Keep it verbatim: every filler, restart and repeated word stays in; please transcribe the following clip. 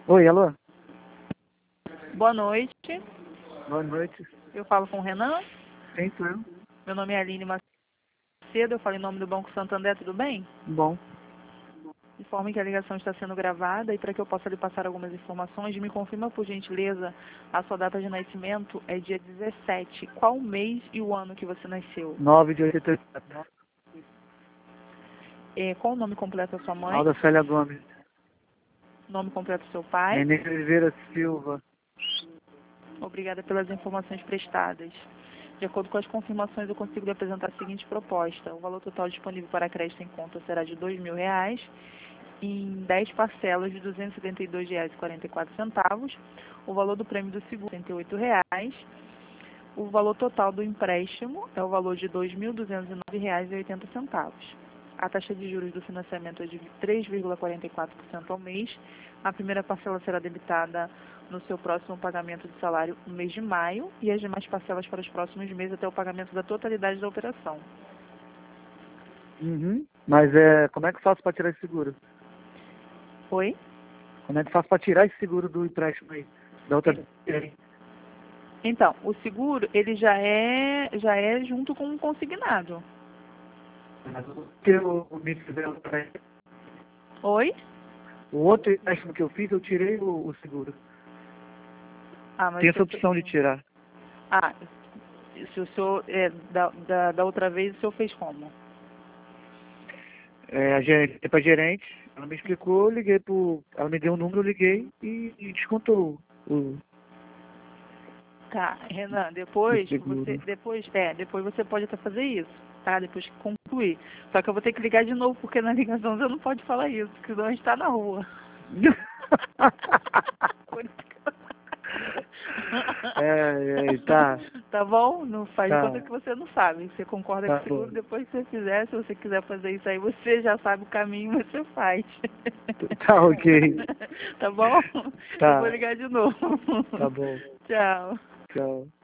Oi, alô? Boa noite. Boa noite. Eu falo com o Renan. Quem sou eu? Meu nome é Aline Macedo. Eu falo em nome do Banco Santander, tudo bem? Bom. Informe que a ligação está sendo gravada e para que eu possa lhe passar algumas informações, me confirma por gentileza a sua data de nascimento é dia dezessete. Qual o mês e o ano que você nasceu? nove de oitenta e quatro. É, qual o nome completo da sua mãe? Alda Célia Gomes. Nome completo do seu pai? Nenê Oliveira Silva. Obrigada pelas informações prestadas. De acordo com as confirmações, eu consigo lhe apresentar a seguinte proposta. O valor total disponível para crédito em conta será de dois mil reais, em dez parcelas de duzentos e setenta e dois reais e quarenta e quatro centavos. O valor do prêmio do seguro é cento e oito reais. O valor total do empréstimo é o valor de dois mil duzentos e nove reais e oitenta centavos. A taxa de juros do financiamento é de três vírgula quarenta e quatro por cento ao mês. A primeira parcela será debitada no seu próximo pagamento de salário no mês de maio e as demais parcelas para os próximos meses até o pagamento da totalidade da operação. Uhum. Mas é, como é que eu faço para tirar esse seguro? Oi? Como é que eu faço para tirar esse seguro do empréstimo aí? Da outra vez? Então, o seguro, ele já é, já é junto com o consignado. Mas o que eu me fizeram pra ele? Oi? O outro empréstimo que eu fiz, eu tirei o, o seguro. Ah, mas Tem essa o- opção de tirar. Ah, se o senhor, é, da, da, da outra vez, o senhor fez como? É, a gerente, pra gerente, ela me explicou, eu liguei pro. Ela me deu um número, eu liguei e, e descontou o, Tá, Renan, o depois você, seguro. depois, é, depois você pode até fazer isso, tá? Depois que concluir. Só que eu vou ter que ligar de novo, porque na ligação você não pode falar isso, porque senão a gente tá na rua. Por isso que eu- É, é, tá, Tá bom? Não faz de conta tá, que você não sabe. Você concorda tá com o seguro, bom. depois que você fizer, se você quiser fazer isso aí, você já sabe o caminho, você faz. Tá ok. Tá bom? Eu vou Tá, ligar de novo. tá bom. Tchau. Tchau.